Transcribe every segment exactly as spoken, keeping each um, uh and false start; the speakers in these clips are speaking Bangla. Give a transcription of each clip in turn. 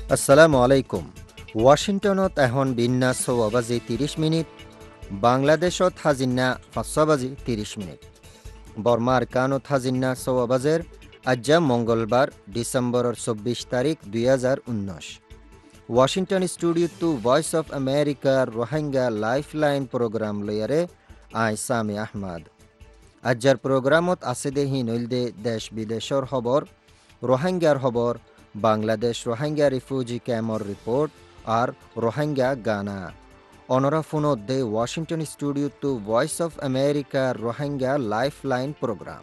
আসসালামু আলাইকুম। ৱাশ্বিংটনত এখন বিন্যাস ছয় বাজি ত্ৰিছ মিনিট, বাংলাদেশত হাজিন্না পাঁচ বাজি ত্ৰিছ মিনিট। বর্মার কানত হাজিন্না ছয় বাজের আজ্জা মঙ্গলবার ডিসেম্বরের চব্বিশ তারিখ দুই হাজার উনিশ। Washington studio to voice of আমেরিকার রোহিঙ্গা লাইফ লাইন প্রোগ্রাম লয়ারে আই সামি আহমদ। আজ্জার প্রোগ্রামত আছে দে হিনইলদে দেশ বিদেশর খবর, রোহিঙ্গার খবর, বাংলাদেশ রোহিঙ্গা রিফিউজি ক্যাম্পর রিপোর্ট আর রোহিঙ্গা গানা। অনরা ফোনত দে Washington studio to voice of আমেরিকার রোহিঙ্গা লাইফ লাইন প্রোগ্রাম।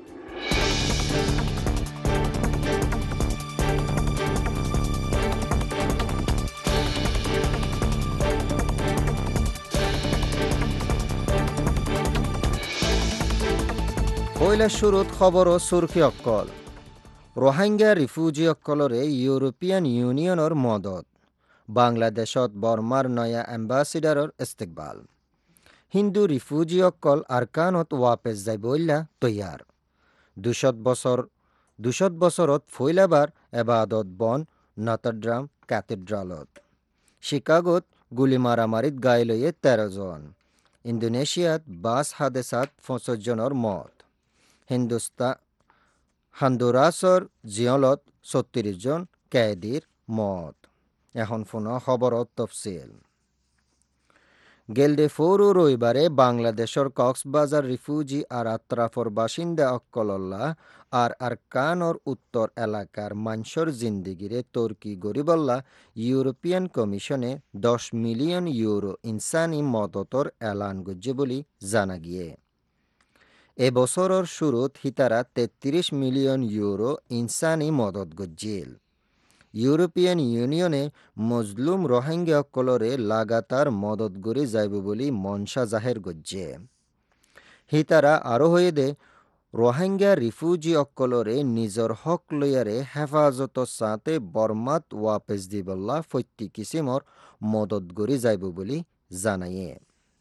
পয়লা শুরুত খবর ও সুরখি অক্কল। রোহিঙ্গা রিফিউজি অক্কলরে ইউরোপিয়ান ইউনিয়নের মদত, বাংলাদেশত বর্মার নয়া অ্যাম্বাসিডারর ইস্তেকবাল। হিন্দু রিফিউজি অক্কল আরকানত ওয়াপেস যাইবইল্লা তৈয়ার। দুশত বছর দুশত বছরত ফইলাবার এবাদত বন নটরডাম ক্যাথেড্রালত। শিকাগোত গুলি মারামারিত গায়ে লইয়ে তেরো জন। ইন্দোনেশিয়াত বাস হাদেসাত পঁচিশ জনের মত। হিন্দুস্তান হান্দুরাসর জিয়লত ছত্রিশ জন ক্যাদির মত। এখন পুনঃ খবরত তফসিল। গেলদে ফৌরু রবিবারে বাংলাদেশের কক্সবাজার রিফিউজি আর আত্রাফর বাসিন্দা অক্কলল্লা আর আরকানর উত্তর এলাকার মানসর জিন্দিগিরে তর্কি গরিবল্লা ইউরোপিয়ান কমিশনে দশ মিলিয়ন ইউরো ইনসানি মদতর এলান গজ্জে বলি জানা গিয়ে। এ বছরের শুরুত হিতারা তেত্রিশ মিলিয়ন ইউরো ইনসানি মদত গজ্জিল। ইউরোপিয়ান ইউনিয়নে মজলুম রোহিঙ্গা অক্কলরে লাগাতার মদত গড়ে যাইব বলি মনসা জাহের গজ্জে। হিতারা আরো হয়ে দে রোহিঙ্গা রিফিউজি অক্কলরে নিজর হক লইয়ারে হেফাজত সাথে বর্মাত ওয়াপেস দিবল্লা ফৈত্তি কিসিমর মদত গড়ে যাইব বলি জানাইয়ে।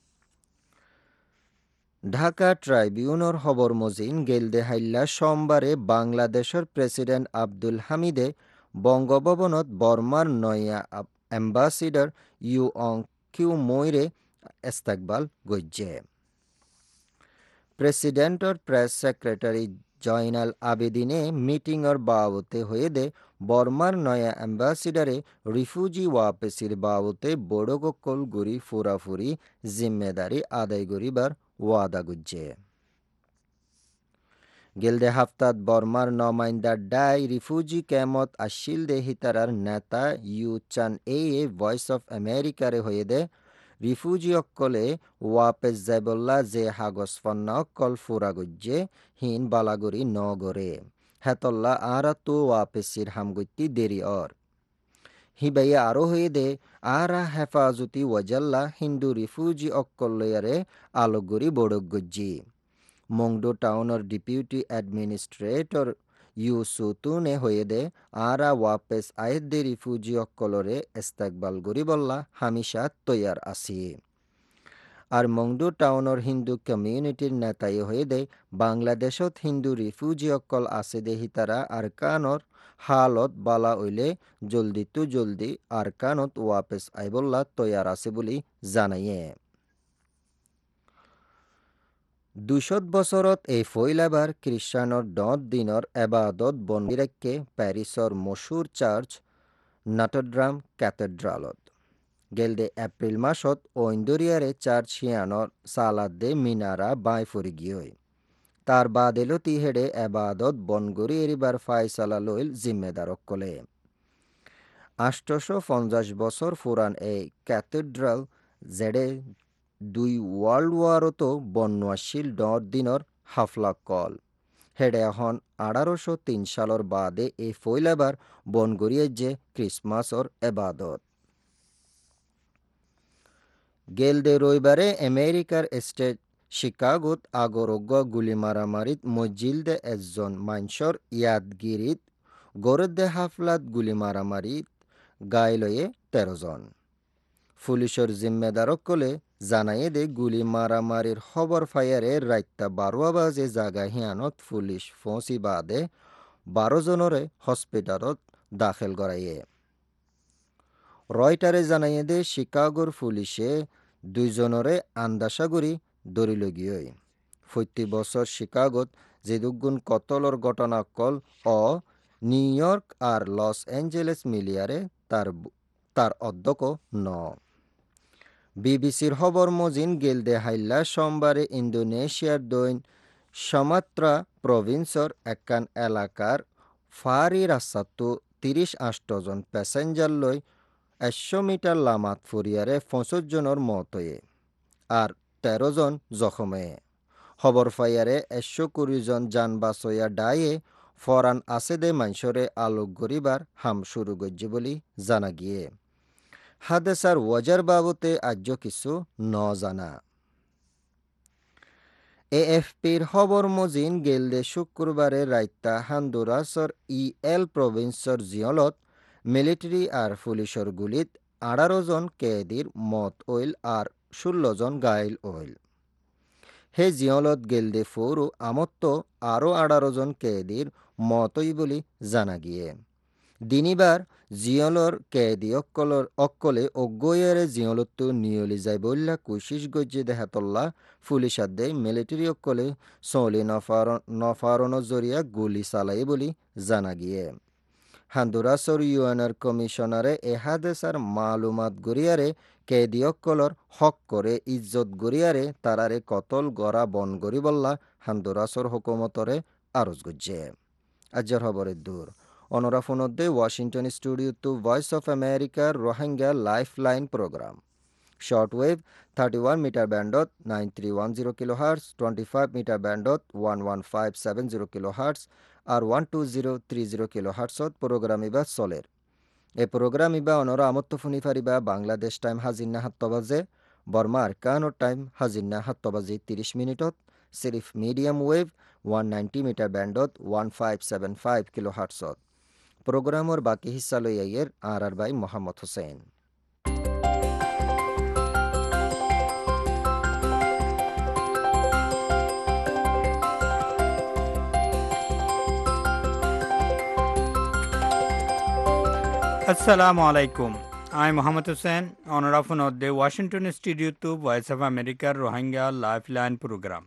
ঢাকা ট্রাইবিউনের খবর মজিন গেলদে হাইল্লা সোমবারে বাংলাদেশের প্রেসিডেন্ট আব্দুল হামিদে বঙ্গভবনত বর্মার নয়া অ্যাম্বাসিডার ইউ অং কিউ ময়রে ইস্তেকবাল গজ্জে। প্রেসিডেন্টর প্রেস সেক্রেটারি জয়নাল আবেদিনে মিটিংয়ের বাবতে হয়ে দে বর্মার নয়া অ্যাম্বাসিডারে রিফিউজি ওয়াপেসির বাবতে বড়গকল গুড়ি ফুরাফুরি জিম্মেদারি আদায় করিবার ওয়াদা গুজ্জে। গেলদে হাফতাত বর্মার নমাইন্দা ডাই রিফিউজি ক্যাম্পত আসিল দে হিতারার নেতা ইউ চান এ ভয়েস অফ আমেরিকারে হয়ে দে রিফিউজি অক্কলে ওয়াপেস যাইবল্লা যে হাগজ ফন্না অক্কল ফুরা গুজ্জে হিন বালাগুড়ি নগরে হেতল্লা আরা তো ওয়াপেসির হামগুত্তি দেরি অর। হিবাইয়া আরো হয়ে দে আরা হেফাজতি ওয়াজাল্লা হিন্দু রিফিউজি অক্কল লয়ারে আলোগুড়ি বড়ক গজ্জি। মংডো টাউনের ডিপুটি অ্যাডমিনিস্ট্রেটর ইউসুতুনে হয়ে দে আরা ওয়াপেস আয়েদে রিফিউজি অক্কলরে ইস্তেকবাল গরিবল্লা হামিশা তৈয়ার আসি। আর মংডো টাউনের হিন্দু কমিউনিটির নেতাই হয়ে দে বাংলাদেশত হিন্দু রিফিউজি অক্কল আছে দে হিতারা আরকানর হালত বালা হইলে জলদি তু জলদি আরকানত ওয়াপেস আইবল্লা তৈয়ার আছে বলি জানাইয়ে। দুশত বছরত এই ফইলাবার খ্রিস্টানর দত দিনর এবাদত বন্দিরাক্যে প্যারিসর মশুর চার্চ নটরডাম ক্যাথেড্রালত। গেলদে এপ্রিল মাসত ঐন্দরিয়ারে চার্চ হিয়ানর সালাদ দে মিনারা বাই ফুরি গিয়ে তার বাদ এলতি হেডে এবাদত বনগরি এরিবার ফাইসালা লইল জিম্মেদার অক্কলে। আষ্টশো পঞ্চাশ বছর ফুরান এই ক্যাথেড্রাল জেডে দুই ওয়ার্ল্ড ওয়ারতো বন্যাশীল দশ দিনর হাফলা কল হেডে এখন আঠারোশো তিন সালর বাদে এই ফইলাবার বনগরিয়ে যে ক্রিসমাসর এবাদত। গেলদে রবিবারে আমেরিকার স্টেট শিকাগোত আগরোগ্য গুলি মারামারিত মজিলদে একজন মাইনসর ইয়াদগিরিত গরদে হাফলাত গুলি মারামারিত গায়ে লয়ে তেরো জন। পুলিশের জিম্মেদারক কলে জানাইয়ে দে গুলি মারামারির খবর ফায়ারে রাইতা বারোয়া বাজে জাগা হিয়ানত পুলিশ ফৌসি বাদে বারো জনরে হসপিটালত দাখিল করাইয়ে। রয়টারে জানাইয়ে দে শিকাগোর পুলিশে দুইজনরে আন্দাসাগরি ধরিল গিয়ে প্রতি বছর শিকাগোত যে দুগুণ কতলর ঘটনা কল ও নিউ ইয়র্ক আর লস অ্যাঞ্জেলেস মিলিয়ারে তার তার অধ্যক্ষ ন বিবিসির খবর মজিন গেলদে হাইল্লা সোমবারে ইন্দোনেশিয়ার দৈন সমাত্রা প্রভিন্সর একান এলাকার ফারি রাস্তাতো তিরিশ আষ্টজন প্যাসেঞ্জার লই একশো মিটার লামাত ফুরিয়ারে পঁচিশ জনের মত হয়ে আর তেরো জন জখমে খবর ফাইয়ারে একশো কুড়ি জন যান বাসয়া ডায়ে ফরান আছে দে মাইসরে আলোক গরিবার হাম শুরু গজ্জে বলি জানা গিয়ে হাদেসার ওয়াজার বাবতে আজ্য কিছু ন জানা এএফপির খবর মজিন গেলদে শুক্রবারে রাইতা হান্দুরাসর ই এল প্রভিন্সর জিয়লত মিলিটারি আর পুলিশর গুলিত আঠারো জন কেদির মত ওইল আর ষোলো জন গাইল ওইল হে জিয়লত গেলদে ফৌরু আমত্ত আরও আঠারো জন কেদির মতই বলি জানা গিয়ে দিনিবার জিয়লর কেদি অক্কলর অক্কলে অজ্ঞয়েরে জিয়লতো নিয়লি যায় বললা কুশিস গজ্জে দেহাতল্লা পুলিশাদ্দে মিলিটারি অক্কলে সৌলি নফার নফারণ জরিয়া গুলি চালাই বলি জানা গিয়ে হান্দুরাসর ইউএনর কমিশনারে এহাদেসার মালুমাত গরিয়ারে কেদি অক্কলর হক করে ইজ্জত গরিয়ারে তারারে কতল গড়া বন গরি বললা হান্দুরাসর হুকুমতরে আরজ গজ্জে আজ্জার খবরের দূর অনরাফনদ্দে Washington studio to voice of আমেরিকার Rohingya life line programme short wave thirty one metre ব্যান্ডত nine three one zero kilo hertz twenty five metre ব্যান্ডত one one five seven zero kilo hertz আর one two zero three zero kilo হার্টসত প্রোগ্রাম ইবা চলের এ প্রোগ্রাম ইবা অনরা আমত্ত ফুনি ফারিবা বাংলাদেশ টাইম হাজিন্না সাতটা বাজে বর্মার কানোর টাইম হাজিন্না সাতটা বাজি তিরিশ মিনিটত সিরিফ medium wave one ninety metre ব্যান্ডত one five seven five kilo হার্টসত প্রোগ্রামর বাকি হিস্সা লই আইয়ের আর আর ভাই মোহাম্মদ হোসেন আসসালামু আলাইকুম আমি মোহাম্মদ হোসেন অনরাফন অদ্দে Washington studio to voice of আমেরিকার Rohingya life line programme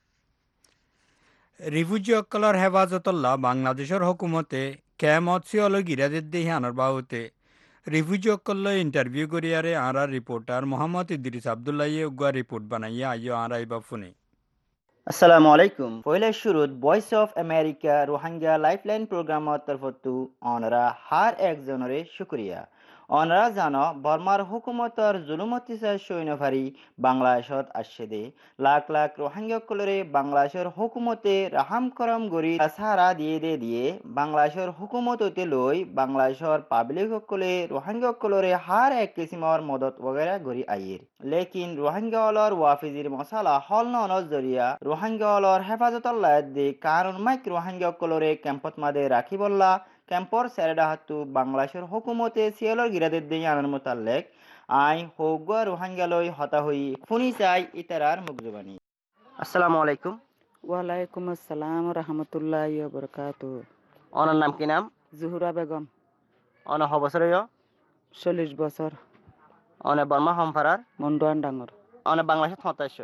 refugee অক্কলর হেফাজতল্লাহ বাংলাদেশের হুকুমতে কেমত সিয়ল গিরাদের দেহি আনার বাহুতে রিফিউজি অক্কল ইন্টারভিউ করিয়ারে আরার রিপোর্টার মোহাম্মদ ইদ্রিস আবদুল্লাহ উগুয়া রিপোর্ট বানাইয়া আইয় আর আইবা ফোনে আসসালামু আলাইকুম পয়লা শুরুত voice of America Rohingya lifeline প্রোগ্রামত তরফতু অনরা হার একজনরে শুক্রিয়া অনরা জানো বর্মার হুকুমতর জুলুমতিসার সৈন্যভারী বাংলাদেশত আসছে দে লাখ লাখ রোহিঙ্গাকলরে বাংলাদেশের হুকুমতে রাহাম করম গরি সাহারা দিয়ে দে দিয়ে বাংলাদেশের হুকুমততে লই বাংলাদেশের পাবলিক সকলে রোহিঙ্গাকলরে হার এক কিসিমর মদত বগেরা গরি আইয়ের লেকিন রোহিঙ্গাওয়ালর ওয়াফিজির মশালা হল ননর জরিয়া রোহিঙ্গাওয়ালর হেফাজতল্লাহ দি কারণ মাইক রোহিঙ্গাকলরে ক্যাম্পত মাদে রাখি বললা ক্যাম্পর স্যারেডা হাতু বাংলাদেশের হুকুমতে সিয়ালর গিরাদের দিয়ে আনার মোতালেক আই হোগুয়া রোহিঙ্গালই হতা হই ফুনি চাই ইতারার মুগজুবানি। আসসালামু আলাইকুম। ওয়ালাইকুম আসসালাম রহমতুল্লাহ বরকাতু। ওনার নাম কি নাম? জুহুরা বেগম। অনে হ বছর চল্লিশ বছর। অনে বর্মা হমফারার মন্ডুয়ান ডাঙর। অনে বাংলাদেশত হতাশ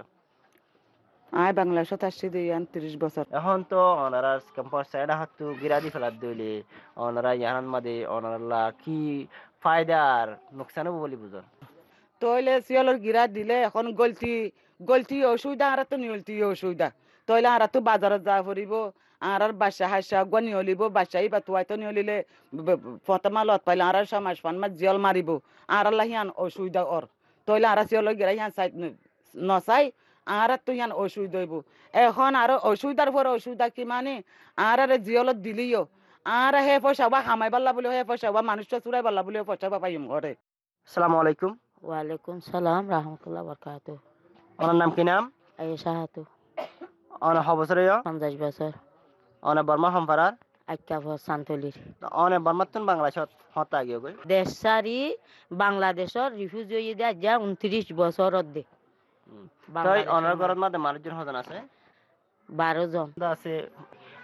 আয় বাংলাদেশত আসছি দিয়ান ত্রিশ বছর। এখন তো ওনারা ক্যাম্পাস সাইডা হাতু গিরাদি ফেলার দইলে ওনারা ইয়াহান মাদে ওনারা কি ফায়দার নোকসানও বলি বুঝন তইলে সিয়লর গিরা দিলে এখন গলতি গলতি অসুবিধা আর তো নিয়লতি অসুবিধা তইলে আর তো বাজারত যা ফুরিব আর আর বাসা হাসা গুয়া নিয়লিব বাসাই বা তুয়াইতো নিয়লিলে ফতমা লত পাইলে আর সমাজ ফানমা জিয়ল মারিব আর আল্লাহ হিয়ান অসুবিধা ওর তইলে আর সিয়লর গিরা হিয়ান চাই নচাই আর তো ইয়ান অসুবিধা হইব এখন আর অসুবিধার পর অসুবিধা কি মানে আর আরে জিয়লত দিলিও আর হে পয়সা বা হামাই পাল্লা বলে হে পয়সা বা মানুষটা চুরাই পাল্লা বলে পয়সা বা পাইম ঘরে। আসসালামু আলাইকুম। ওয়ালাইকুম সালাম রহমতুল্লাহ বরকাতু। ওনার নাম কি নাম? আয়েশা হাতু। অনে হ বছর পঞ্চাশ বছর। অনে বর্মা হমফারার আক্কা সান্তলির। অনে বর্মাতুন বাংলাদেশত হতা গিয়ে গই দেশ সারি বাংলাদেশর রিফিউজি হয়ে দেয়া যা উনত্রিশ বছর দে তাই অনার ঘরত মাঝে মানুষজন হজন আছে বারো জন আছে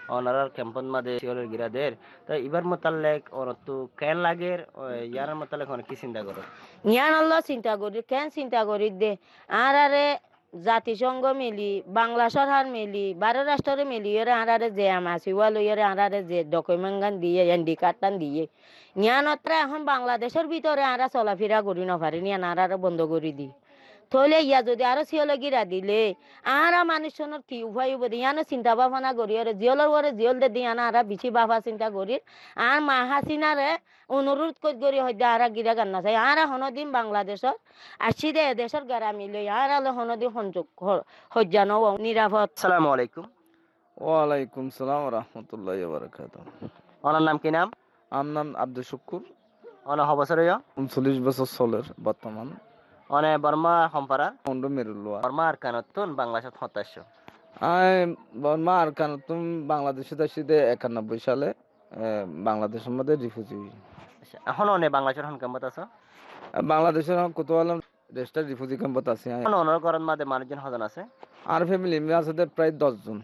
onarar kempon made siolor girader ta ibar motallek onottu ken lager ইয়ার মতলক অনেক কি চিন্তা করো ইয়ান আল্লাহ চিন্তা করি কেন চিন্তা করি দে আর আরে জাতিসংঘ মিলি বাংলা সরকার মিলি বারো রাষ্ট্রে মিলি এর আরে যে আমাসি ওয়ালো এর আরে যে ডকুমেন্ট গান দিয়ে এনডি কার্ড টান দিয়ে ইয়ানত্রা এখন বাংলাদেশের ভিতরে আরা চলাফেরা করি না পারি নিয়ান আরে বন্ধ করে দি থলে ইয়া যদি আরো সিওলগিরা দিলে আরা মানুষজনের কি উভয় উপায় ইয়ানো চিন্তা ভাবনা করি আর জিয়লর ওরে জিয়ল দে দিয়ানা আরা বিছি বাবা চিন্তা করি আর মা হাসিনারে অনুরোধ করি হয়তো আরা গিরা গান্না চাই আরা হনদিন বাংলাদেশর আসছি দে দেশের গারা মিলে আর আলো হনদিন সংযোগ হজ্জানো নিরাপদ। আসসালামু আলাইকুম। ওয়ালাইকুম সালাম রহমতুল্লাহ বারাকাত। ওনার নাম কি নাম? আমার নাম আব্দুল শুকুর। অনে হবছর উনচল্লিশ বছর চলের বর্তমান। অনে বর্মা সম্পারা অন্ড মেরুলোয়া বর্মা আর কানতুন বাংলাদেশত হতাশ আই বর্মা আর কানতুন বাংলাদেশে আসিতে একানব্বই সালে বাংলাদেশের মধ্যে রিফিউজি। এখন অনে বাংলাদেশের হন কেমত আছে? বাংলাদেশের কোতোয়াল রেস্টার রিফিউজি ক্যাম্পত আছে। এখন অনর করন মাঝে মানুষজন হজন আছে আর ফ্যামিলি আছে প্রায় দশজন,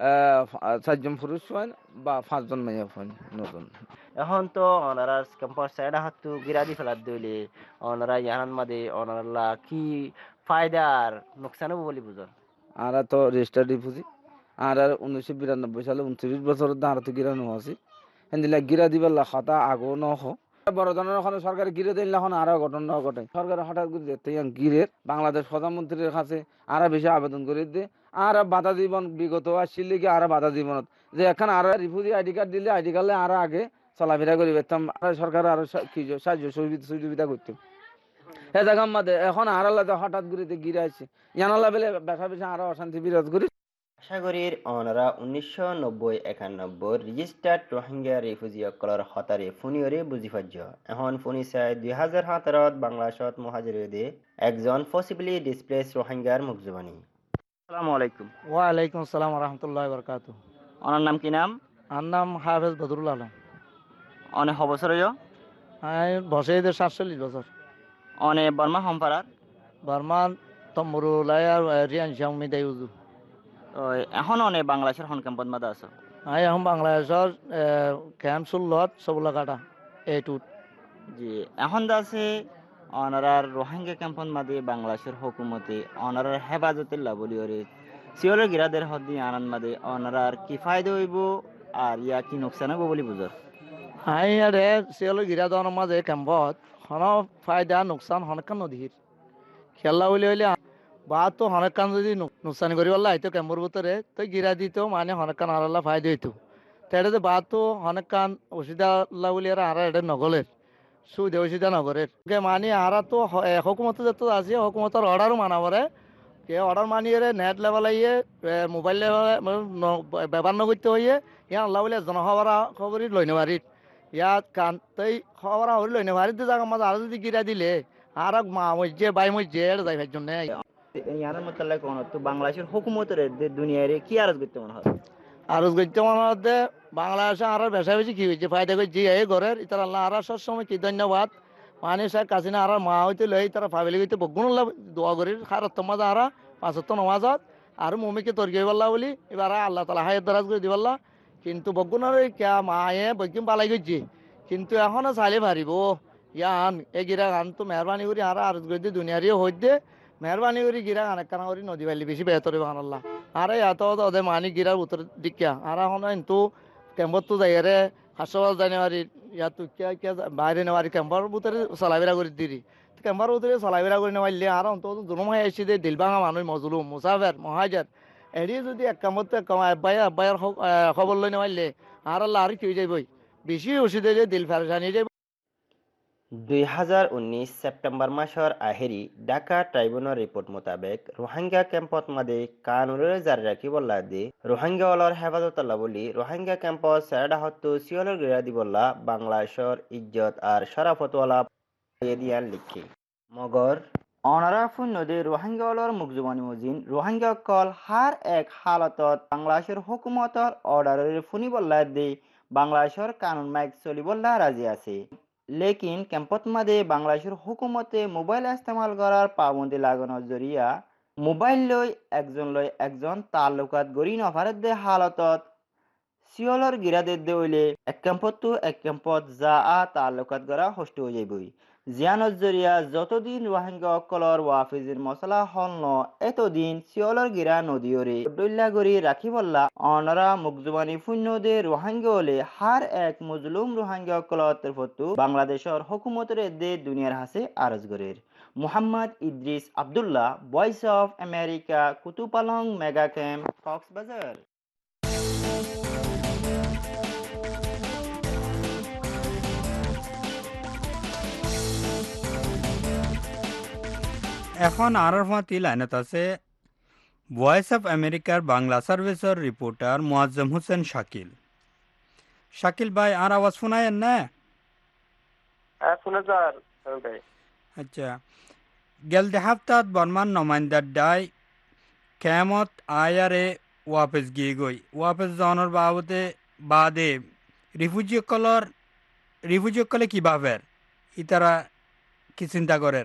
চারজন পুরুষ হয় বা পাঁচজন মেয়ে হয় নজন। এখন তো অনারা ক্যাম্পাস সাইড হাতু গিরাদি ফেলার দইলে অনারা ইয়ানান মাদে অনারা কি ফায়দার নোকসানও বলি বুঝো আর তো রেজিস্টার রিফিউজি আর আর উনিশশো বিরানব্বই সালে উনত্রিশ বছর আর তো গিরানো আছে হেন্দিলা গিরা দিবার খাতা আগো নহ বড় ধরনের ওখানে সরকারি গিরে দিলে এখন আরো ঘটনা ঘটে। সরকার হঠাৎ করে দেখতে গিরের বাংলাদেশ প্রধানমন্ত্রীর কাছে আরো বেশি আবেদন করে দিয়ে আর বাধা জীবন বিগত আসছিল কি আর বাধা জীবনত যে এখন আরো রিফিউজি আইডি কার্ড দিলে আইডি কার্ডে আরো আগে চলাফেরা করে পেতাম, সরকার আরো কি সাহায্য সুবিধা করতাম। এ জায়গা মাঝে এখন আর হঠাৎ করে গিরে আছে জানালা বেলে বেসা বেশি আরো অশান্তি বিরাজ করি। আশা করি অনরা উনিশশো নব্বই একানব্বই রেজিস্টার্ড রোহিঙ্গা রিফিউজি অকলর হতারে ফুনিয়রে বুঝি পাজ্য এখন ফুনি চাই দুই হাজার সতেরত বাংলাদেশত মহাজিরে একজন পসিবলি ডিসপ্লেস রোহিঙ্গার মুখজবানি। আসসালামু আলাইকুম। ওয়ালাইকুম আসসালাম রহমতুল্লাহ বরকাত। ওনার নাম কি নাম? আর নাম হাফেজ বদরুল আলম। অনে হবছর আমি বসে সাতচল্লিশ বছর। অনে বর্মা সম্পারার বর্মান তম্বরুলাই আর রিয়ান শামি দেউজু। এখন অনে বাংলাদেশের হন ক্যাম্পত মাদা আছে। আমি এখন বাংলাদেশের ক্যাম্প সুল্লত সবুলা কাটা এই টুট। জি এখন আছে অনারার রোহিঙ্গা ক্যাম্পত মাদে বাংলাদেশের হুকুমতে অনারার হেফাজতের লাবলিয়রে সিওরের গিরাদের হদ্দি আনন্দ মাদে অনারার কি ফায়দা হইব আর ইয়া কি নোকসান হইব বলি বুঝর। আমি আরে সিওলের গিরা দেওয়ার মাঝে ক্যাম্পত হন ফায়দা নোকসান হনকান নদীর খেলা হইলে হইলে বা তো হনকান যদি নোকসান করি বললা হয়তো ক্যাম্পর ভিতরে তো গিরা দিত মানে হনকান আল্লাহ ফায়দা হইতো তাহলে বা তো হনকান অসুবিধা আল্লাহ বলি আর আর এটা নগলের সুবিধা অসুবিধা নগরের মানে আর তো হকুমত যত আছে হকুমতের অর্ডারও মানা পরে কে অর্ডার মানিয়ে নেট লেভেল আইয়ে মোবাইল লেভেল ব্যবহার নকরতে হইয়ে ইয়া আল্লাহ বলে জনখবরা খবরই লই নেবারিত ইয়াত কান তৈ খবরা হরি লই নেবারিত জায়গা মাঝে আর যদি গিরা দিলে আর মা মজ্জে বাই মজ্জে যাইবার জন্য ইয়ার মতলব কোন তো বাংলাদেশের হুকুমতের দুনিয়ারে কি আরজ করতে মনে হয়? আরজ করতে মনে হতে বাংলাদেশে আর বেশা বেশি কি হয়েছে ফায়দা করছি এই ঘরের ইতার আল্লাহ আর সব সময় কি ধন্যবাদ মানে স্যার কাছে না আর মা হইতে লই তারা ফ্যামিলি হইতে বগুন দোয়া করি খারাপ তোমাজ আর পাঁচত্ব নমাজত আর মমিকে তর্কি বললা বলি এবার আল্লাহ তালা হায়াত দরাজ করে দিবল্লা কিন্তু বগুনের কিয়া মায়ে বৈকিম পালাই করছি কিন্তু এখনো চাইলে পারিব ইয়ান এই গিরা গান তো মেহরবানি করি আর আরজ করে দিয়ে দুনিয়ারিও হইতে মেহরবানি করি গিরা গান একখানা করি নদী বালি বেশি বেহতর বানাল্লাহ আর এত ওদের মানি গিরার উত্তর দিকিয়া আর এখন কিন্তু ক্যাম্পত তো যাই রে হাসপাতাল জানুয়ারি ইয়াত কিয়া কিয়া বাইরে নেওয়ারি ক্যাম্পার ভিতরে চলাফেরা করে দিরি ক্যাম্পার ভিতরে চলাফেরা করে নেওয়াইলে আর অন্তত জনমাই আসছি যে দিলভাঙা মানুষ মজলুম মুসাফের মহাজার এড়ি যদি এক কামত আব্বাই আব্বাইয়ের খবর লই নেওয়াইলে আর আল্লাহ আর কি যাইবই বেশি ওষুধে যে দিল ফেরসানি যাইব। দুই হাজার উনিশ সেপ্টেম্বর মাসের আহেরি ঢাকা ট্রাইব্যুনাল রিপোর্ট মোতাবেক রোহিঙ্গা ক্যাম্পত মাদে কানুরে জারি রাখি বললা দি রোহিঙ্গা ওলর হেফাজত বলি রোহিঙ্গা ক্যাম্পত সেরা হত্তু সিওলর গিরা দি বললা বাংলাদেশের ইজ্জত আর শরাফতওয়ালা দিয়ান লিখি মগর অনারা নদী রোহিঙ্গা ওলর মুখজুবানি মুজিন রোহিঙ্গা কল হার এক হালতত বাংলাদেশের হুকুমতর অর্ডারের ফুনি বললা দি বাংলাদেশের কানুন মাইক চলি বললা রাজি আছে লেকিন ক্যাম্পত মাদে বাংলাদেশের হুকুমতে মোবাইল ইস্তেমাল করার পাবন্দি লাগানোর জরিয়া মোবাইল লই একজন লই একজন তালুকাত গড়ি নফারের দে হালতত সিওলর গিরাদের দেউলে এক ক্যাম্পতো এক ক্যাম্পত যা আ তালুকাত গড়া হষ্ট হয়ে যাইবই জিয়ানত জরিয়া যতদিন রোহিঙ্গা অকলর ওয়াফিজির মশলা হল ন এতদিন সিওলর গিরা নদীয়রে ডল্লা গড়ি রাখিবল্লা অনরা মুকজুবানি ফুন্যদে রোহিঙ্গা হলে হার এক মুজলুম রোহিঙ্গা অকলর তরফতু বাংলাদেশের হুকুমতের দে দুনিয়ার হাসে আরজগরের Muhammad Idris Abdullah, voice of America, Kutupalong mega camp, Cox's Bazar. এখন আরর ফাঁতি লাইনত আছে ভয়েস অফ আমেরিকার বাংলা সার্ভিসের রিপোর্টার মুয়াজ্জম হোসেন শাকিল। শাকিল ভাই আর আওয়াজ শোনায়েন না? আচ্ছা, গেলদে হাফতাত বর্মান নমাইন্দার ডাই কেমত আয়ারে ওয়াপেস গিয়ে গই ওয়াপেস যাওয়ানোর বাবদে বাদে রিফিউজি কলর রিফিউজি কলে কি ভাবের ইতারা কি চিন্তা করেন?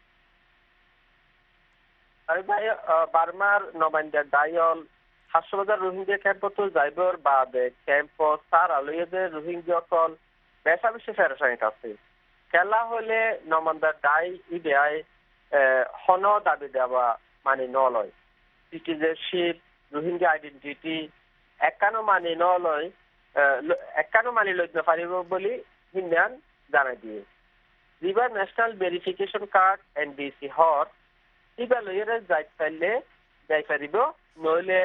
আরে ভাই বার্মার নমাইন্দার ডাইল হাসপাতাল রোহিঙ্গা ক্যাম্পত যাইবর বাদে ক্যাম্প সার আলুয়েদের রোহিঙ্গা কল বেশা বেশি ফেরসাইট আছে খেলা হলে নমান্দার ডাই ইডিয়ায় হন দাবি দেওয়া মানে নলয় সিটিজেনশিপ রোহিঙ্গা আইডেন্টিটি একানো মানি নলয় একানো মানি লইতে পারিব বলে হিন্দান জানাই দিয়ে রিভার ন্যাশনাল ভেরিফিকেশন কার্ড এনডিসি হর ইবা লইরে যাই পাইলে যাই পারিব নইলে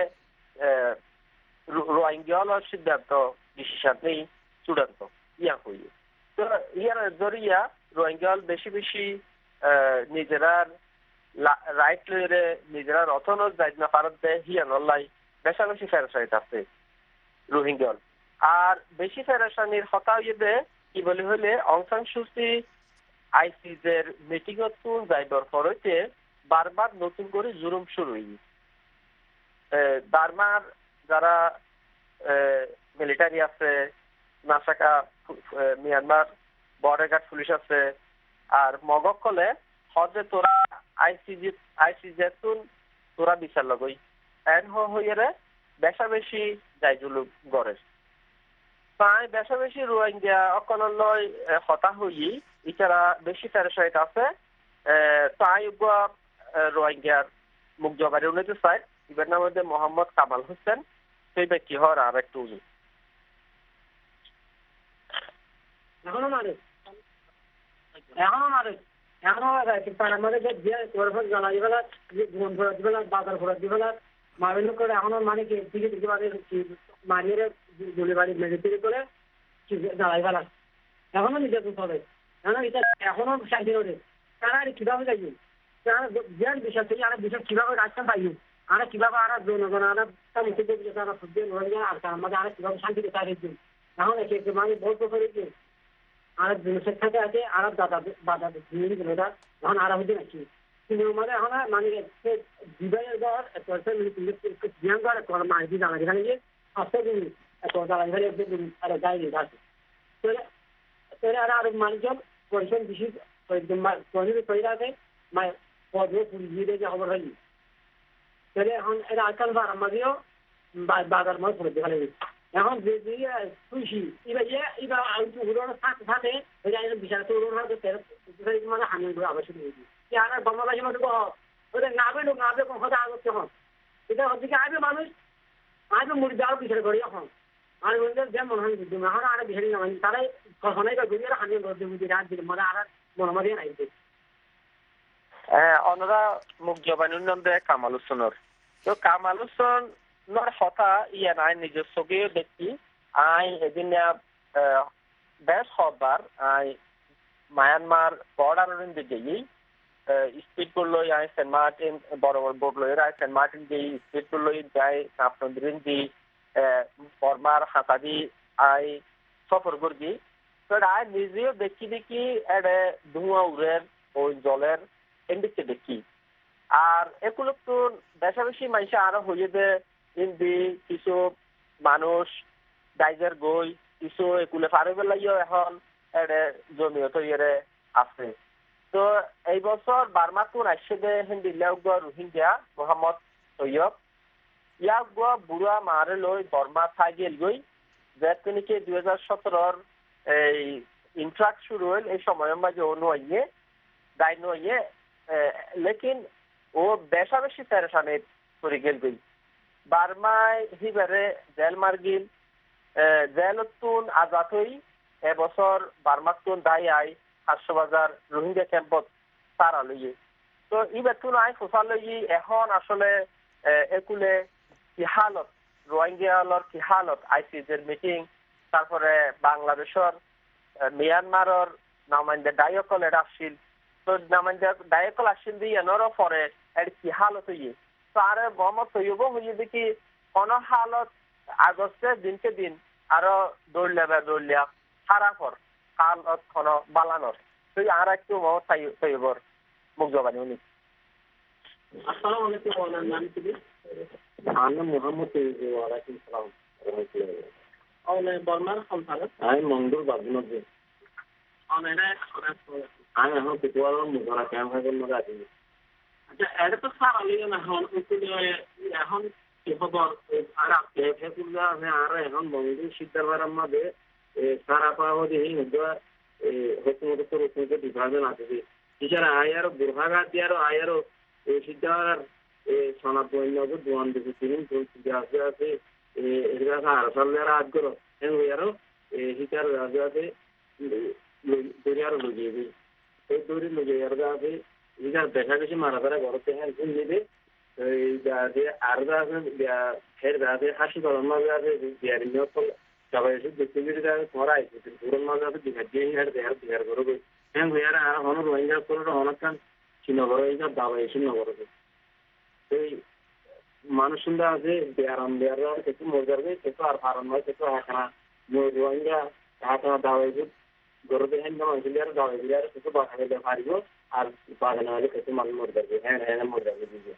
রোহিঙ্গা সিদ্ধান্ত ডিসিশন নেই চূড়ান্ত ইয়া হইয়ে তো ইয়ার জরিয়া রোহিঙ্গা বেশি বেশি নিজেরা রাইট লইরে নিজেরা অথনজ যাই না পারত দেয় হিয়ান লাই বেশা বেশি ফেরসাইট আছে রোহিঙ্গা আর বেশি ফেরসানির হতা হইয়ে কি বলে হলে অং সান সুচি আইসিজের মিটিংত কোন যাইবার পরতে বারবার নতুন করে জুলুম শুরু হই বার্মার যারা মিলিটারি আছে নাসাকা মিয়ানমার বর্ডার গার্ড পুলিশ আছে আর মগক কলে হজে তোরা আইসিজি আইসিজে তুন তোরা বিচার লগই এন হইরে বেশা বেশি যাই জুলুম গড়ে তাই বেশা বেশি রোহিঙ্গা অকনলয় হতা হই ইতারা বেশি ফেরসাইট আছে তাই রোহিঙ্গার মুখ জবারে উন্নতি চাই ইবার নাম হচ্ছে মোহাম্মদ কামাল হোসেন সেই ব্যক্তি হওয়ার আর একটু এখনো মারে এখনো মারে এখনো আমাদের যে জ্বালাই বেলা জীবন ফোড়া দিবেলা বাজার ফোড়া দিবেলা মাবিল করে এখনো মানে কি দিকে দিকে বাড়ি মারিয়ে গুলি বাড়ি মেডিসিন করে জ্বালাই বেলা এখনো নিজে চলে এখন এটা এখনো শান্তি করে তারা আর কিভাবে যাইবে বিরাট বিষয় থেকে আর বিষয় কিভাবে রাখতে পাইনি আর কিভাবে আর জনগণ আর আমাদের আর কিভাবে শান্তিতে চাইছি এখন একে মানে বলতে পারি আর জিনিসের সাথে আছে আর দাদা বাধা দিদিটা এখন আর হচ্ছে নাকি কিন্তু মানে এখন মানে বিবাহের ঘর জ্ঞান ঘর মাঝি জানা যেখানে গিয়ে আসতে দিন জ্বালাই ঘরে আর গাড়ি নিয়ে আসে তাহলে আর আর মানুষজন পরিশ্রম বেশি তৈরি আছে মায়ের পদে পুলিশ যে খবর হয়নি তাহলে এখন এটা আজকাল আমাদেরও বাজার মধ্যে পড়ে দেখালে এখন যে খুশি এবার এবার উড়োর সাথে সাথে বিশাল মানে হামিল করে আবার শুরু হয়েছি আর বাংলাদেশের মধ্যে ওদের নাবে লোক নাবে কথা আগচ্ছে এখন এটা হচ্ছে আসবে মানুষ আসবে মুড়ি আরো বিচার করি এখন আর যে মনে হয় এখন আর বিচারি না তারাই কখনোই ঘুরিয়ে হামিল করে বুঝি রাত দিলে মানে আর মনে মনে নাইছে অনরা মুখ জবানুর নাম দেয় কামাল হোসেনের তো কামাল হোসেন হতা ইয়া নাই নিজের চোখে দেখি আই এদিন বেশ হবার আই মায়ানমার বর্ডার দিকে স্পিড করলো আই সেন্ট মার্টিন বড় বড় বোট লই আই সেন্ট মার্টিন দিয়ে স্পিড করলো যাই আপনাদের দি বর্মার হাতাদি আই সফর করি তো আই নিজেও দেখি দেখি এডে ধোঁয়া উড়ের ওই জলের এদিকে দেখি আর এগুলো তো বেশা বেশি মানুষ আরো হয়ে দে ইন্দি কিছু মানুষ ডাইজার গই কিছু এগুলো পারে বেলাইও এখন এডে জমিও তৈরি আছে তো এই বছর বার্মা কোন আসছে দে হিন্দি লেউগুয়া রোহিঙ্গা মোহাম্মদ সৈয়দ ইয়াগুয়া বুড়া মারে লই বর্মা থাই গেল গই যে তিনি কি দুই হাজার সতেরোর এই ইন্ট্রাক্ট শুরু হইল এই সময়ের মাঝে ও নইয়ে দায় নইয়ে লেকিন ও বেশা বেশি পেরেশানি করে গেল গই বার্মায় হিবারে জেল মার্গিল জেলতুন আজাদ হই এবছর বার্মাতুন দায় আই হাসবাজার রোহিঙ্গা ক্যাম্পত তারা লইয়ে তো ই বেতুন আই ফসাল লই এখন আসলে একুলে কি হালত রোহিঙ্গালর কি হালত আইসিজের মিটিং তারপরে বাংলাদেশের মিয়ানমারের নামাইন্দা ডায়কল এটা আসছিল তো নামাইন্দা ডায়কল আসছিল দিয়ে এনারও পরে এর কি হালত হইয়ে তো আরে মোহাম্মদ তৈয়ব হইয়ে দেখি কোন হালত আগস্টে দিনকে দিন আরো দৌড়লে বা দৌড়লিয়া খারাপর হালত কোন বালানোর তো আর একটু মোহাম্মদ তৈয়বর মুখ জবানি উনি আসসালামু আলাইকুম ওয়ালাইকুম নাম কি আমি মোহাম্মদ তৈয়ব ওয়ালাইকুম সালাম ওনে বর্মার সন্তান আমি মঙ্গল বাবুনজি ওনে রে আমি এখন কুতুয়ার মুখরা ক্যাম্প হয়ে গেল আছি আচ্ছা এটা তো সারা লিয়ে না এখন এখন কি খবর আর ক্যাফে কুলা আছে আর এখন মঙ্গল সিদ্ধারবার আমাদের সারা পাওয়া দেখি হতো হকুমত তো রকমকে বিভাজন আছে এছাড়া আয়ারও বুরহাগা দিয়ারও আয়ারও এই সিদ্ধার সনাত বৈন্যকে দোয়ান দিতে তিন আছে আছে এর আর সালে রাত করো এরও হিতার রাজা আছে দরিয়ার লজিয়ে দিই এই দড়ি লজিয়ে আর আছে এটার দেখা গেছে মারা তারা ঘরতে হ্যাঁ নিবে এই যে আর আছে ফের আছে হাসি কলম মাঝে আছে বিয়ারি নিয়ে সবাই এসে দেখতে গেলে ঘর আইছে পুরন মাঝে আছে বিঘার দিয়ে হের দেয়ার বিঘার করবে হ্যাঁ হইয়ার আর হন রোহিঙ্গা করে অনেকখান শ্রীনগর এইসব দাবা এসে নগর এই মানুষরা আছে বেয়ারাম বেয়ারা কিছু মজার কিছু আর ফারণ হয় কিছু হাঁকানা রোহিঙ্গা হাঁকানা দাওয়াই গরু দেখেন মানুষের আর দাওয়াই দিলে আর কিছু বাসা গেলে পারিব আর বাগানে হলে কিছু মানুষ মরে যাবে হ্যাঁ হ্যাঁ মরে যাবে দিবে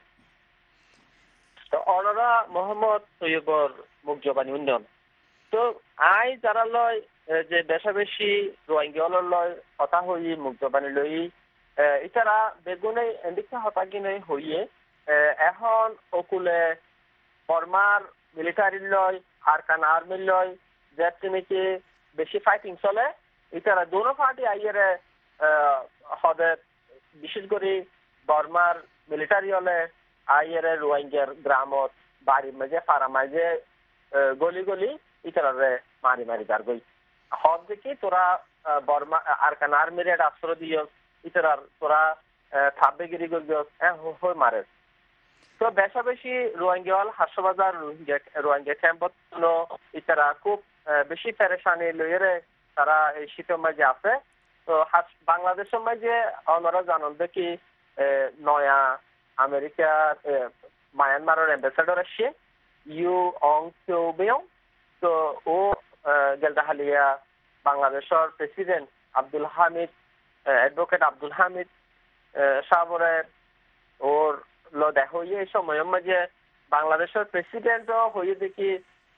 তো অনরা মোহাম্মদ তৈয়বর মুখ জবানি উন্নয়ন তো আই যারা লয় যে বেশা বেশি রোহিঙ্গা লয় হতা হই মুখ জবানি লই ইতারা বেগুনে এদিকে হতা কিনে হইয়ে এখন অকুলে বর্মার মিলিটারি লয় আরকান আর্মি লয় যে নাকি বেশি ফাইটিং চলে ইতারা দুনো পার্টি আইয়েরে হদে বিশেষ করে বর্মার মিলিটারি হলে আইয়েরে রোহিঙ্গার গ্রামত বাড়ির মাঝে ফারা মাঝে গলি গলি ইতারে মারি মারি যার গই হদ দেখি তোরা বর্মা আরকান আর্মির একটা আশ্রয় দিও ইতার তোরা থাব্বে গিরি গিয়ে হয়ে মারে তো বেশা বেশি রোহিঙ্গা হাসবাজার রোহিঙ্গা ক্যাম্পত ইতারা খুব বেশি পেরেশানি লইয়ে তারা এই শীতের মাঝে আছে তো বাংলাদেশের মাঝে আমরা জানান দেখি নয়া আমেরিকার মায়ানমারের অ্যাম্বাসেডর আসছে ইউ অং কিউবেও তো ও গেলদাহালিয়া বাংলাদেশের প্রেসিডেন্ট আব্দুল হামিদ অ্যাডভোকেট আব্দুল হামিদ সাবরের ওর ল দেখো এই সময়ের মাঝে বাংলাদেশের প্রেসিডেন্টও হয়ে দেখি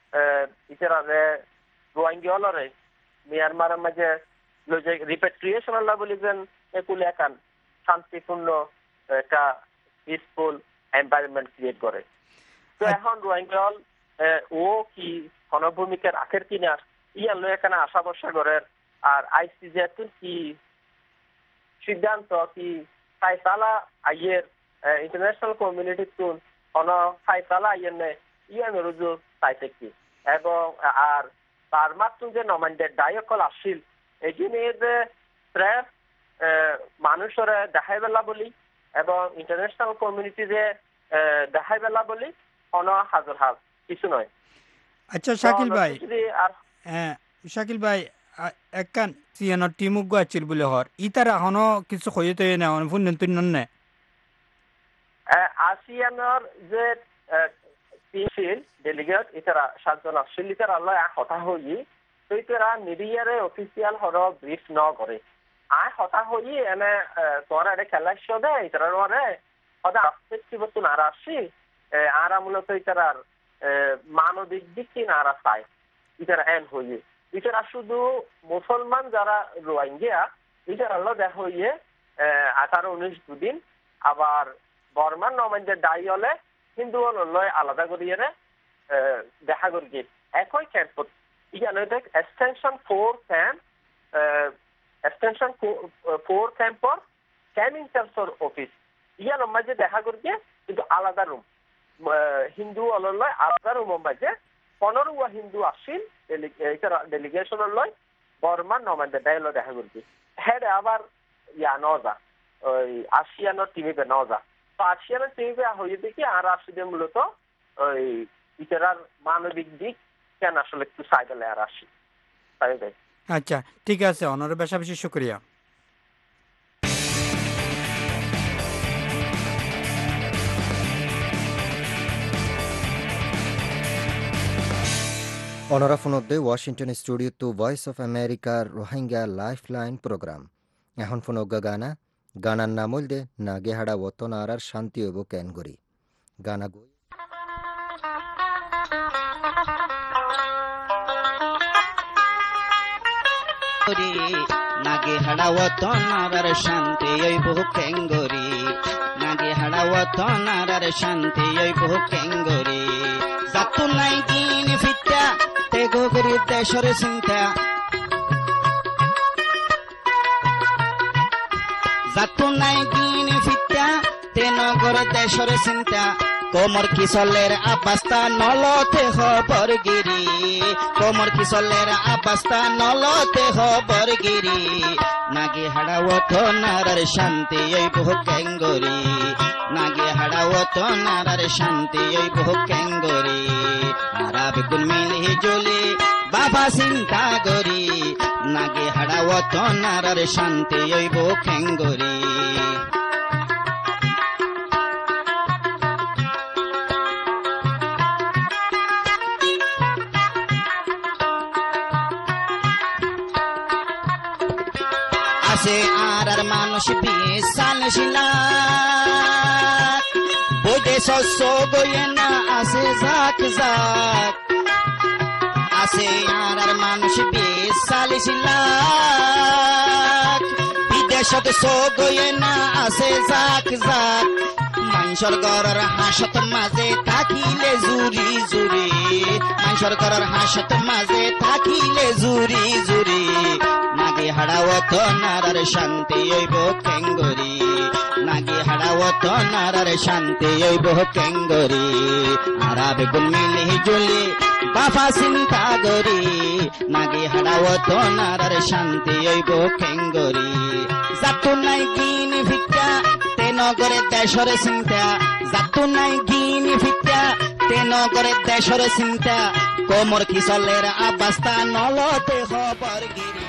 ইতারে রোহিঙ্গা হলরে মিয়ানমারের মাঝে রিপেট্রিয়েশন আল্লাহ বলিবেন একুলে একান শান্তিপূর্ণ একটা পিসফুল এনভায়রনমেন্ট ক্রিয়েট করে তো এখন রোহিঙ্গা ও কি গণভূমিকার আখের কিনা ইয়ার লয় এখানে আশা ভরসা করে আর আইসিজে কি সিদ্ধান্ত কি ফাইসালা আইয়ের ইন্টারন্যাশনাল কমিউনিটি তুন কোন ফাইসালা আইয়ের নে ইয়ান রুজু চাইছে কি এবং আর বার্মার তুন যে নমান্ডের ডায়কল আসিল এখানে যে প্রেস মানুষের দেখাই বেলা বলি এবং ইন্টারন্যাশনাল কমিউনিটি যে দেখাই বেলা বলি কোন হাজার হাজ কিছু নয়। আচ্ছা শাকিল ভাই হ্যাঁ শাকিল ভাই একখান সিএনর টিমুক গাছিল বলে হর ইতার এখনো কিছু হইতে না ফোন নিন নে আসিয়ানর যে টিম ডেলিগেট ইতারা সাতজন আসছিল ইতারা আল্লাহ হতা হই তো ইতারা মিডিয়ারে অফিসিয়াল হর ব্রিফ ন করে আয় হতা হই এনে তোরা এটা খেলা দে ইতারা রে হদা আসতে নারা আসি আরা মূলত ইতারার মানবিক দিক কি নারা চায় ইতারা এন হইয়ে ইতারা শুধু মুসলমান যারা রোহিঙ্গা ইতারা আল্লাহ দেখ হইয়ে আঠারো উনিশ দুদিন আবার বর্মান নমাইন্দের দায়ী হলে হিন্দু লয় আলাদা করিয়ে দেখা করি একই ক্যাম্পত ইয়ানো দেখ extension four camp extension four ক্যাম্পর ক্যামিং ক্যাম্পর অফিস ইয়ানো মাঝে দেখা করছে কিন্তু আলাদা রুম হিন্দু অলয় আলাদা রুম মাঝে পনেরো হিন্দু আসিল ডেলিগেশন লয় বর্মার নমাইন্দা ডাইল দেখা করছে হ্যাঁ আবার ইয়া নজা ওই আসিয়ানোর টিভিতে নজা তো আসিয়ানোর টিভিতে হয়ে দেখি আর আসিদের মূলত ওই ইতারার মানবিক দিক কেন আসলে একটু সাইডে আর আসি তাই ভাই। আচ্ছা ঠিক আছে, অনরের বেশি বেশি শুক্রিয়া। অনরা ফোনতে Washington studio to voice of আমেরিকার রোহিঙ্গা লাইফ লাইন প্রোগ্রাম। এখন ফোনজ্ঞা গানা গানার নাম হইল দে নাগে হাড়া ওতন আর আর শান্তি হইব কেন করি গানা গই নাগে হাড়াওতন আর শান্তি ওই বহু কেঙ্গরি নাগে হাড়াওতন আর শান্তি ওই বহু কেঙ্গরি জাতু নাই দিন ফিতা তে গোগরি দেশর চিন্তা জাতু নাই দিন ফিতা তে নগর দেশর চিন্তা কোমর কিশলের আবাস্তা নলতে খবর গিরি কোমর কিশলের আবাস্তা নলতে খবর গিরি নাগে হাড়াওত নারার শান্তি ওই বহু কেঙ্গরি নাগে হাড়াওত নারার শান্তি ওই বহু কেঙ্গরি আরাব গুল মিলি জলি বাবা চিন্তা গরি নাগে হাড়াওত নারার শান্তি ওই বহু কেঙ্গরি আসে আর আর মানুষ বিশ সাল শিলাক বোধে শস্য গয়ে না আসে জাক জাক আসে আর আর মানুষ বিশ সাল শিলাক বিদেশত শো গয়ে না আসে জাক জাক মানুষের ঘরের হাসত মাঝে থাকিলে জুরি জুরি মানুষের ঘরের হাসত মাঝে থাকিলে জুরি জুরি নাগে হাড়াওত নারার শান্তি ওইব কেঙ্গরি নাগে হাড়াওত নারার শান্তি ওইব কেঙ্গরি আরাব গুল মিলি জুলি বাবা চিন্তা গরি নাগে হাড়াওত নারার শান্তি ওইব কেঙ্গরি জাতু নাই দিন ভিক্ষা তে নগরে দেশর চিন্তা জাতু নাই দিন ভিক্ষা তে নগরে দেশর চিন্তা কোমর কিশলের আবাস্তা নলতে খবর গিরি।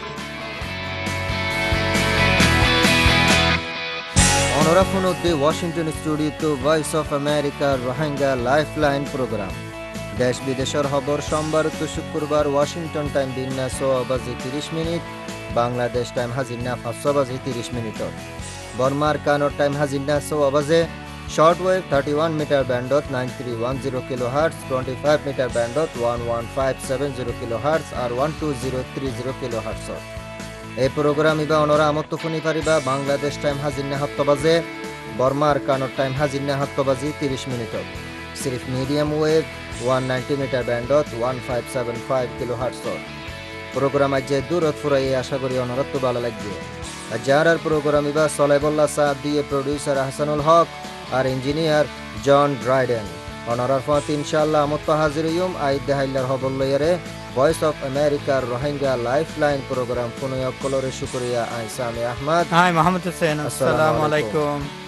অনরা ফোনতে Washington studio to voice of আমেরিকার রোহিঙ্গা লাইফ লাইন প্রোগ্রাম। দেশ বিদেশের খবর সোমবার তো শুক্রবার ওয়াশিংটন টাইম দিনা ছয় বাজে তিরিশ মিনিট, বাংলাদেশ টাইম হাজিনা পাঁচশো বাজে তিরিশ মিনিটত। বর্মার কানোর টাইম হাজিনা ছয় বাজে short wave thirty one metre ব্যান্ডত nine three one zero kilo hertz, twenty five metre ব্যান্ডত one one five seven zero kilo hertz আর one two zero three zero kilo হার্টসত। এই প্রোগ্রাম ইবা অনরা আমত্ত শুনি পারিবা বাংলাদেশ টাইম হাজিনা সাত বাজে, বর্মার কানোর টাইম হাজিনা সাত বাজি তিরিশ মিনিটত। সিরিফ medium wave one ninety metre ব্যান্ডত one five seven five kilo হার্টসত। প্রোগ্রাম আজ দূরত ফুরাই আশা করি অনরত্ব ভালো লাগবে। যার আর প্রোগ্রাম ইবা সলাইবুল্লাহ সাহ দিয়ে প্রডিউসার হাসানুল হক আর ইঞ্জিনিয়ার জন ড্রাইডেন। অনরার ফত ইনশাআল্লাহ আমত্ত হাজির ইউম আই দেহাইল্লার হবল লয়ারে ভয়েস অফ আমেরিকার রোহিঙ্গা লাইফ লাইন প্রোগ্রাম কোন কলরে শুকরিয়া আই সামি আহমদ হাই মোহাম্মদ হোসেন আসসালামু আলাইকুম।